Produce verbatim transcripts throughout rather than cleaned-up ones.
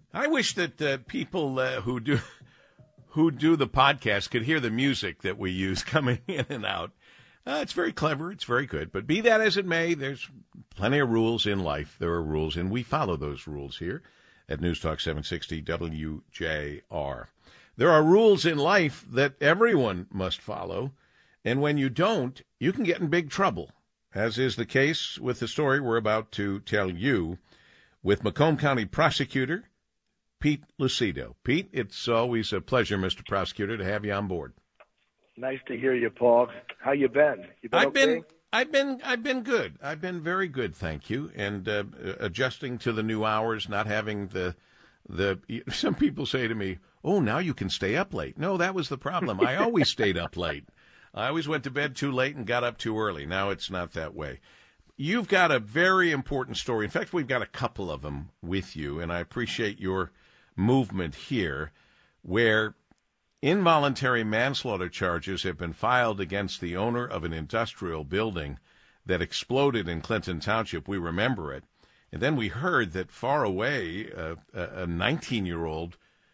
I wish that uh, people uh, who do who do the podcast could hear the music that we use coming in and out. Uh, it's very clever. It's very good. But be that as it may, there's plenty of rules in life. There are rules, and we follow those rules here at News Talk seven sixty W J R. There are rules in life that everyone must follow, and when you don't, you can get in big trouble, as is the case with the story we're about to tell you with Macomb County Prosecutor Pete Lucido. Pete, it's always a pleasure, Mister Prosecutor, to have you on board. Nice to hear you, Paul. How you been? You been I've okay? been, I've been, I've been good. I've been very good, thank you. And uh, adjusting to the new hours, not having the, the. Some people say to me, "Oh, now you can stay up late." No, that was the problem. I always stayed up late. I always went to bed too late and got up too early. Now it's not that way. You've got a very important story. In fact, we've got a couple of them with you, and I appreciate your movement here, where involuntary manslaughter charges have been filed against the owner of an industrial building that exploded in Clinton Township. We remember it. And then we heard that far away, uh, a nineteen-year-old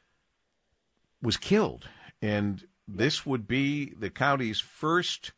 was killed. And this would be the county's first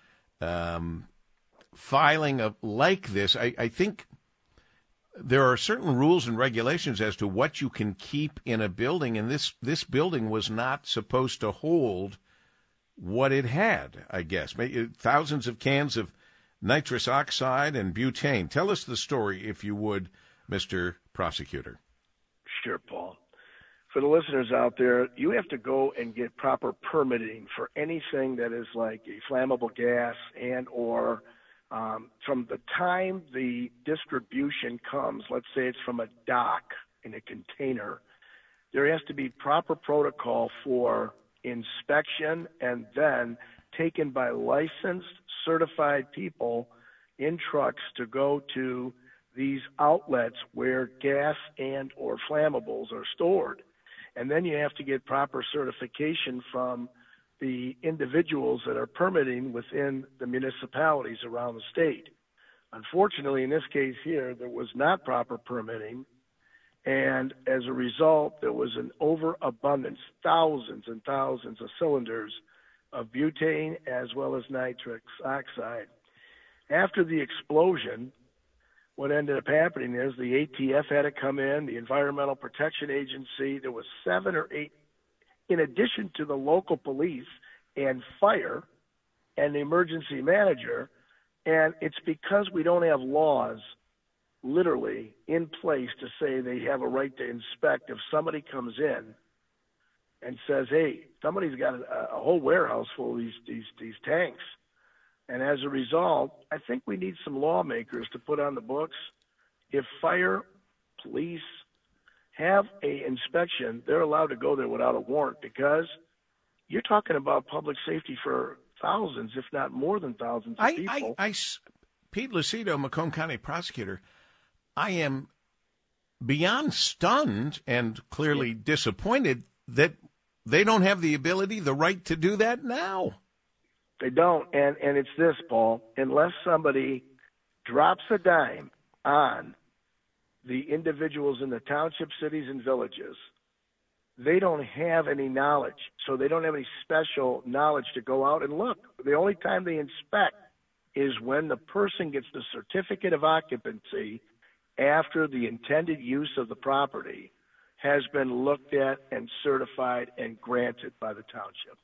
um, filing of like this. I, I think there are certain rules and regulations as to what you can keep in a building, and this, this building was not supposed to hold what it had, I guess. Thousands of cans of nitrous oxide and butane. Tell us the story, if you would, Mister Prosecutor. Sure, Paul. For the listeners out there, you have to go and get proper permitting for anything that is like a flammable gas and or Um, from the time the distribution comes, let's say it's from a dock in a container, there has to be proper protocol for inspection and then taken by licensed, certified people in trucks to go to these outlets where gas and or flammables are stored. And then you have to get proper certification from the individuals that are permitting within the municipalities around the state. Unfortunately, in this case here, there was not proper permitting, and as a result, there was an overabundance, thousands and thousands of cylinders of butane as well as nitrous oxide. After the explosion, what ended up happening is the A T F had to come in, the Environmental Protection Agency. There was seven or eight in addition to the local police and fire and the emergency manager. And it's because we don't have laws literally in place to say they have a right to inspect. If somebody comes in and says, hey, somebody's got a, a whole warehouse full of these, these, these tanks. And as a result, I think we need some lawmakers to put on the books. If fire, police, have a inspection, they're allowed to go there without a warrant, because you're talking about public safety for thousands, if not more than thousands of I, people. I, I, Pete Lucido, Macomb County Prosecutor, I am beyond stunned and clearly yeah. disappointed that they don't have the ability, the right to do that now. They don't, and, and it's this, Paul, unless somebody drops a dime on the individuals in the township, cities, and villages, they don't have any knowledge. So they don't have any special knowledge to go out and look. The only time they inspect is when the person gets the certificate of occupancy after the intended use of the property has been looked at and certified and granted by the township.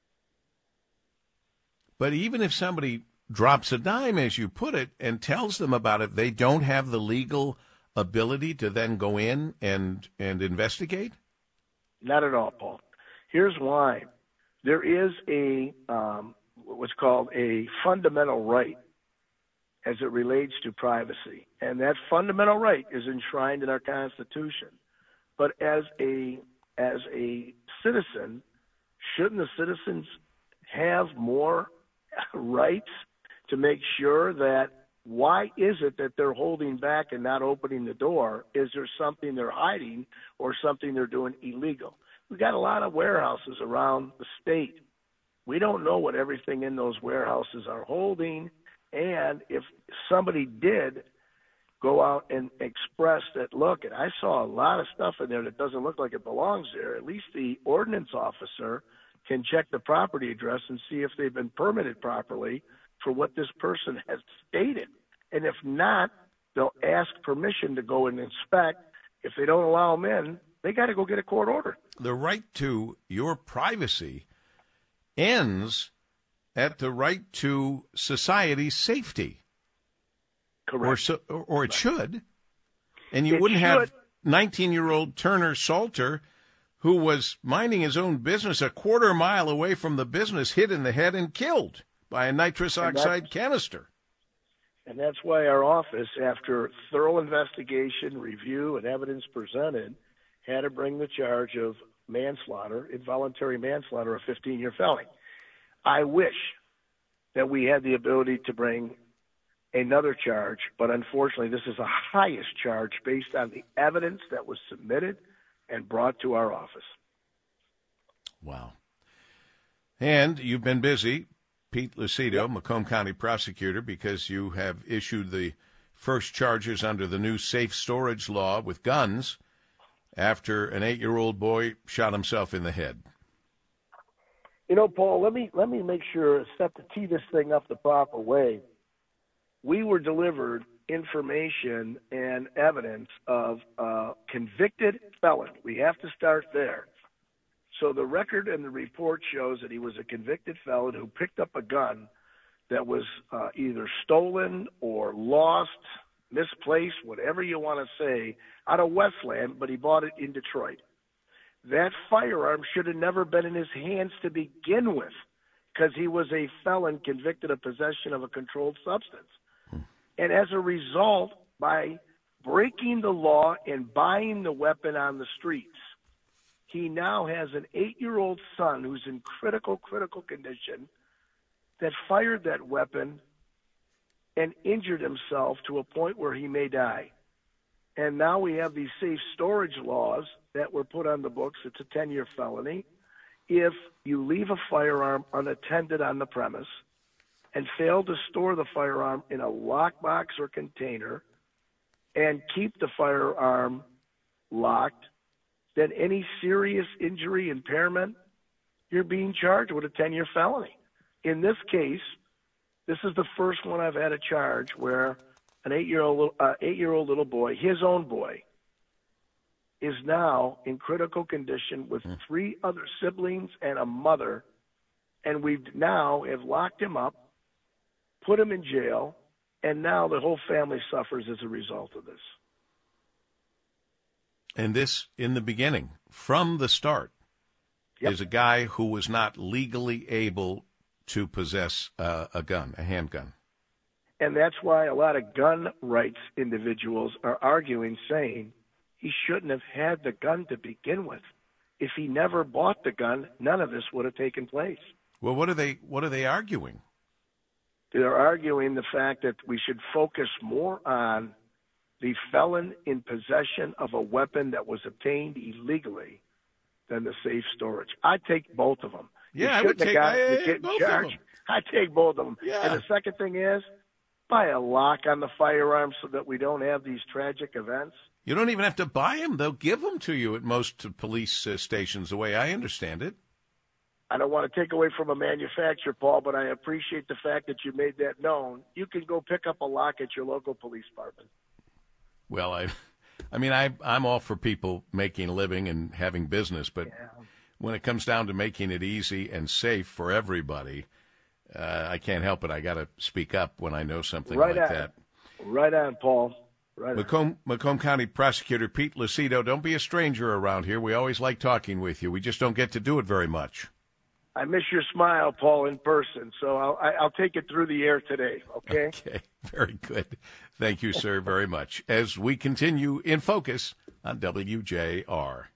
But even if somebody drops a dime, as you put it, and tells them about it, they don't have the legal ability to then go in and and investigate? Not at all, Paul. Here's why. There is a um, what's called a fundamental right as it relates to privacy, and that fundamental right is enshrined in our Constitution. But as a as a citizen, shouldn't the citizens have more rights to make sure that why is it that they're holding back and not opening the door? Is there something they're hiding or something they're doing illegal? We've got a lot of warehouses around the state. We don't know what everything in those warehouses are holding, and if somebody did go out and express that, look, and I saw a lot of stuff in there that doesn't look like it belongs there, at least the ordinance officer can check the property address and see if they've been permitted properly for what this person has stated. And if not, they'll ask permission to go and inspect. If they don't allow them in, they got to go get a court order. The right to your privacy ends at the right to society's safety. Correct. Or, so, or, or it should. And you It wouldn't should. have nineteen-year-old Turner Salter, who was minding his own business a quarter mile away from the business, hit in the head and killed by a nitrous oxide canister. And that's why our office, after thorough investigation, review, and evidence presented, had to bring the charge of manslaughter, involuntary manslaughter, a fifteen-year felony. I wish that we had the ability to bring another charge, but unfortunately this is the highest charge based on the evidence that was submitted and brought to our office. Wow. And you've been busy, Pete Lucido, yep. Macomb County prosecutor, because you have issued the first charges under the new safe storage law with guns after an eight-year-old boy shot himself in the head. You know, Paul, let me let me make sure, set to tee this thing up the proper way. We were delivered information and evidence of a convicted felon. We have to start there. So the record and the report shows that he was a convicted felon who picked up a gun that was uh, either stolen or lost, misplaced, whatever you want to say, out of Westland, but he bought it in Detroit. That firearm should have never been in his hands to begin with, because he was a felon convicted of possession of a controlled substance. And as a result, by breaking the law and buying the weapon on the streets, he now has an eight-year-old son who's in critical, critical condition that fired that weapon and injured himself to a point where he may die. And now we have these safe storage laws that were put on the books. It's a ten-year felony. If you leave a firearm unattended on the premise and fail to store the firearm in a lockbox or container and keep the firearm locked, then any serious injury, impairment, you're being charged with a ten-year felony. In this case, this is the first one I've had a charge where an eight-year-old uh, eight-year-old little boy, his own boy, is now in critical condition with three other siblings and a mother, and we now have locked him up, put him in jail, and now the whole family suffers as a result of this. And this, in the beginning, from the start, yep. is a guy who was not legally able to possess uh, a gun, a handgun. And that's why a lot of gun rights individuals are arguing, saying he shouldn't have had the gun to begin with. If he never bought the gun, none of this would have taken place. Well, what are they, what are they arguing? They're arguing the fact that we should focus more on the felon in possession of a weapon that was obtained illegally than the safe storage. I take both of them. Yeah, I would take got, I, both charged. of them. I take both of them. Yeah. And the second thing is, buy a lock on the firearm so that we don't have these tragic events. You don't even have to buy them. They'll give them to you at most police uh, stations, the way I understand it. I don't want to take away from a manufacturer, Paul, but I appreciate the fact that you made that known. You can go pick up a lock at your local police department. Well, I, I mean, I, I'm all for people making a living and having business, but yeah. when it comes down to making it easy and safe for everybody, uh, I can't help it. I got to speak up when I know something right like on. that. Right on, Paul. Right Macomb, Macomb County Prosecutor Pete Lucido, don't be a stranger around here. We always like talking with you. We just don't get to do it very much. I miss your smile, Paul, in person, so I'll, I'll take it through the air today, okay? Okay, very good. Thank you, sir, very much. As we continue in focus on W J R.